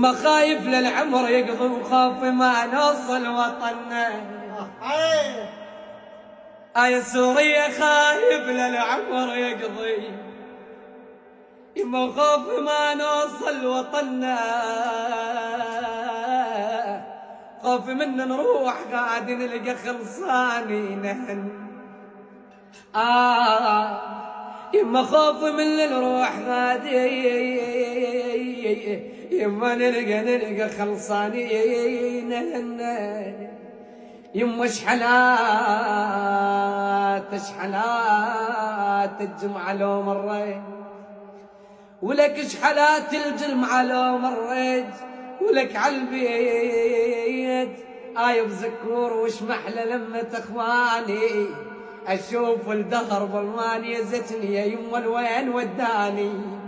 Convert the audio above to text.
يما خايف للعمر يقضي وخاف ما نوصل وطننا. يا سوريا خايف للعمر يقضي، يما خاف ما نوصل وطننا، خاف من نروح قاعد نلقى خلصانين. يما خاف من نروح غادي، يما نلقى خلصانين. يما شحلات الجمعة لو مريت، ولك شحلات الجمعة لو مريت، ولك عالبيت بزكور وش محلى لما تخواني، اشوف الدهر بالمانية زتني يا يما الوين وداني.